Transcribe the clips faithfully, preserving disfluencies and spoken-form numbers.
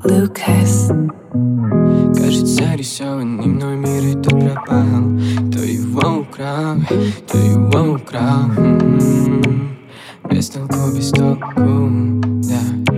Lucas. Кажется, рисованный мной мир и тут пропал. Кто его украл, кто его украл. М-м-м. Без толку, без толку, да.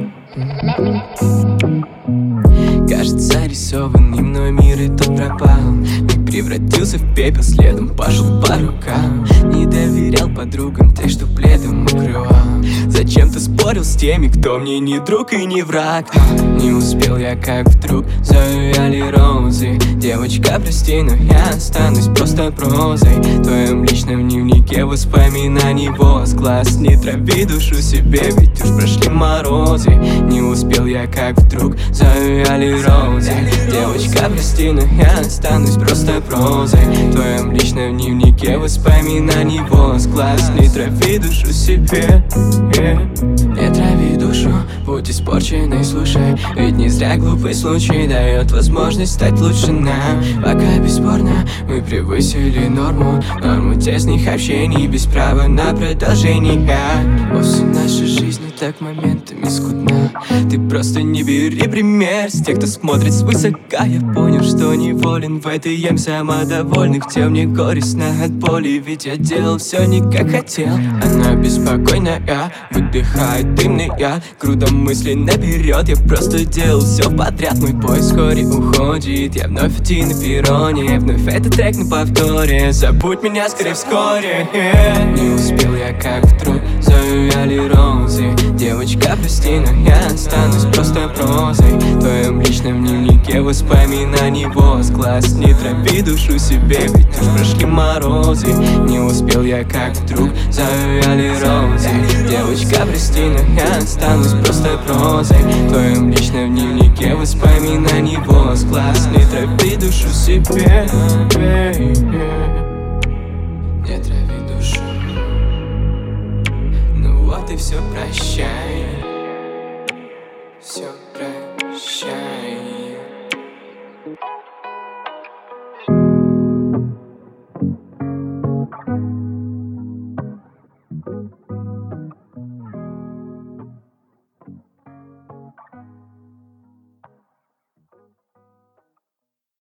М-м-м. Кажется, рисованный мной мир и тут пропал. Миг превратился в пепел, следом пошел по рукам. Не доверял подругам, тех, что пледом укрывал. Зачем-то спорил с теми, кто мне не друг и не враг. Не успел я, как вдруг завяли розы. Девочка, прости, но я останусь просто прозой. В твоем личном дневнике воспоминаний возглас. Не трави душу себе, ведь уж прошли морозы. Не успел я, как вдруг завяли розы. Девочка, прости, но я останусь просто прозой. В твоем личном дневнике воспоминаний возглас. Не трави душу себе, yeah. Не трави душу, будь испорченной, слушай. Ведь не зря глупый случай дает возможность стать лучше нам. Пока бесспорно мы превысили норму. Норму тесных общений без права на продолжение. Вовсе наша жизнь не так моментами скудна. Ты просто не бери пример с тех, кто смотрит свысока. Я понял, что неволен в этой ем самодовольных тел. Мне горестно от боли, ведь я делал все не как хотел. Она беспокойная, выдыхает дымный яд. Грудом мыслей наперед, я просто делал все подряд. Мой поезд вскоре уходит, я вновь один на перроне. Вновь этот трек на повторе, забудь меня скорее вскоре, yeah. Не успел я, как вдруг завяли розы. Девочка, прости, но я останусь просто прозой. В твоем личном дневнике воспоминаний возглас. Не трави душу себе, ведь уж прошли морозы. Не успел я, как вдруг завяли розы. Девочка, прости, но я останусь просто прозой. В твоем личном дневнике воспоминаний возглас. Не трави душу себе, не трави душу. Ну вот и все, прощай. Все, прощай.